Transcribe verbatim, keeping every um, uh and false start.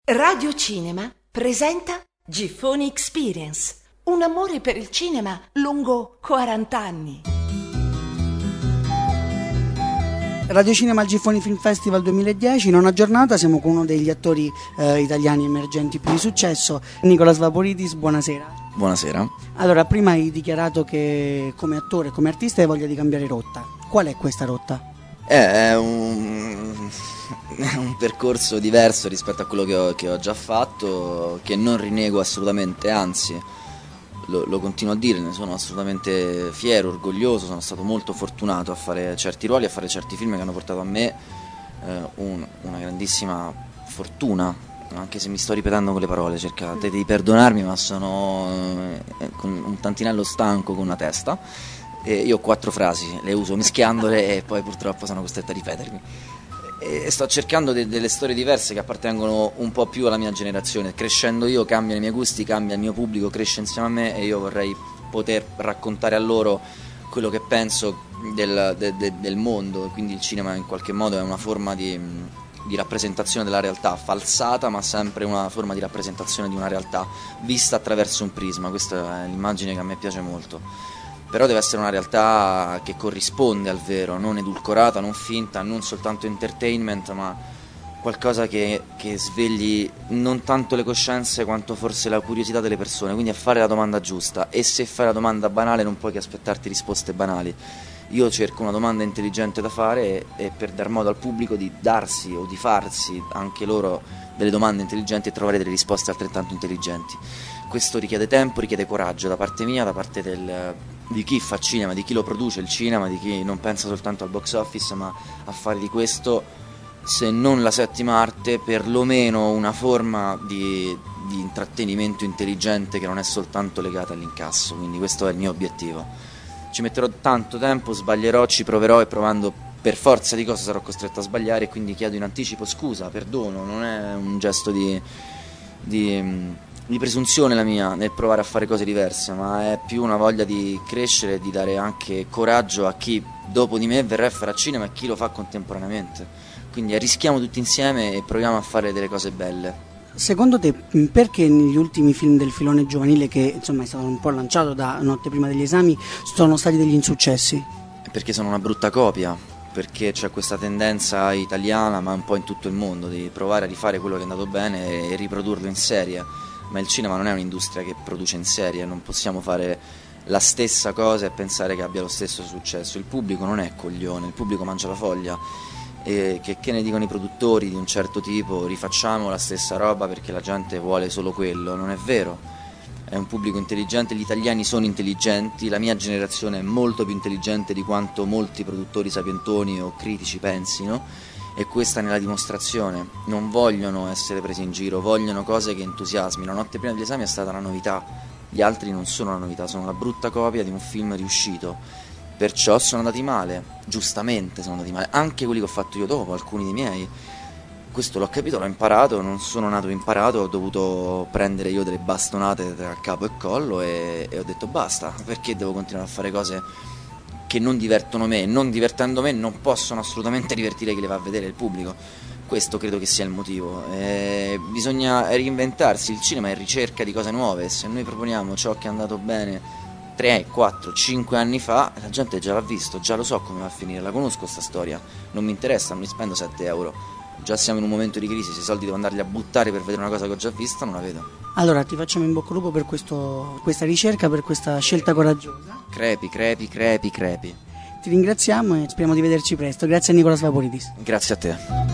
Radio Cinema presenta Giffoni Experience, un amore per il cinema lungo quaranta anni. Radio Cinema al Giffoni Film Festival duemiladieci, nona giornata, siamo con uno degli attori eh, italiani emergenti più di successo, Nicolas Vaporidis, buonasera. Buonasera. Allora, prima hai dichiarato che come attore, come artista hai voglia di cambiare rotta. Qual è questa rotta? È un, è un percorso diverso rispetto a quello che ho, che ho già fatto, che non rinego assolutamente, anzi lo, lo continuo a dire, ne sono assolutamente fiero, orgoglioso, sono stato molto fortunato a fare certi ruoli, a fare certi film che hanno portato a me eh, un, una grandissima fortuna, anche se mi sto ripetendo con le parole, cercate di perdonarmi, ma sono eh, con un tantinello stanco con una testa. E io ho quattro frasi, le uso mischiandole e poi purtroppo sono costretto a ripetermi. E sto cercando de- delle storie diverse che appartengono un po' più alla mia generazione. Crescendo io cambiano i miei gusti, cambia il mio pubblico, cresce insieme a me e io vorrei poter raccontare a loro quello che penso del, de- de- del mondo. Quindi il cinema in qualche modo è una forma di, di rappresentazione della realtà, falsata ma sempre una forma di rappresentazione di una realtà vista attraverso un prisma. Questa è l'immagine che a me piace molto. Però deve essere una realtà che corrisponde al vero, non edulcorata, non finta, non soltanto entertainment, ma qualcosa che, che svegli non tanto le coscienze quanto forse la curiosità delle persone, quindi a fare la domanda giusta. E se fai la domanda banale non puoi che aspettarti risposte banali. Io cerco una domanda intelligente da fare e, e per dar modo al pubblico di darsi o di farsi anche loro delle domande intelligenti e trovare delle risposte altrettanto intelligenti. Questo richiede tempo, richiede coraggio da parte mia, da parte del, di chi fa cinema, di chi lo produce il cinema, di chi non pensa soltanto al box office, ma a fare di questo, se non la settima arte, perlomeno una forma di, di intrattenimento intelligente che non è soltanto legata all'incasso. Quindi questo è il mio obiettivo. Ci metterò tanto tempo, sbaglierò, ci proverò e provando per forza di cose sarò costretto a sbagliare, e quindi chiedo in anticipo scusa, perdono, non è un gesto di... di di presunzione la mia nel provare a fare cose diverse, ma è più una voglia di crescere e di dare anche coraggio a chi dopo di me verrà a fare a cinema e chi lo fa contemporaneamente. Quindi arrischiamo tutti insieme e proviamo a fare delle cose belle. Secondo te perché negli ultimi film del filone giovanile, che insomma è stato un po' lanciato da Notte prima degli esami, sono stati degli insuccessi? Perché sono una brutta copia, perché c'è questa tendenza italiana, ma un po' in tutto il mondo, di provare a rifare quello che è andato bene e riprodurlo in serie. Ma il cinema non è un'industria che produce in serie, non possiamo fare la stessa cosa e pensare che abbia lo stesso successo. Il pubblico non è coglione, il pubblico mangia la foglia, e che, che ne dicono i produttori di un certo tipo, rifacciamo la stessa roba perché la gente vuole solo quello. Non è vero, è un pubblico intelligente, gli italiani sono intelligenti, la mia generazione è molto più intelligente di quanto molti produttori sapientoni o critici pensino. E questa ne è la dimostrazione. Non vogliono essere presi in giro, vogliono cose che entusiasmino. Notte prima degli esami è stata una novità, gli altri non sono una novità, sono la brutta copia di un film riuscito. Perciò sono andati male, giustamente sono andati male, anche quelli che ho fatto io dopo, alcuni dei miei. Questo l'ho capito, l'ho imparato, non sono nato imparato, ho dovuto prendere io delle bastonate tra capo e collo e, e ho detto basta, perché devo continuare a fare cose che non divertono me, non divertendo me non possono assolutamente divertire chi le va a vedere, il pubblico. Questo credo che sia il motivo. Eh, bisogna reinventarsi, il cinema è ricerca di cose nuove. Se noi proponiamo ciò che è andato bene tre, quattro, cinque anni fa, la gente già l'ha visto, già lo so come va a finire, la conosco sta storia, non mi interessa, non mi spendo sette euro. Già siamo in un momento di crisi, se i soldi devo andarli a buttare per vedere una cosa che ho già visto, non la vedo. Allora ti facciamo in bocca al lupo per questo, questa ricerca, per questa scelta coraggiosa. Crepi, crepi, crepi, crepi. Ti ringraziamo e speriamo di vederci presto. Grazie a Nicolas Vaporidis. Grazie a te.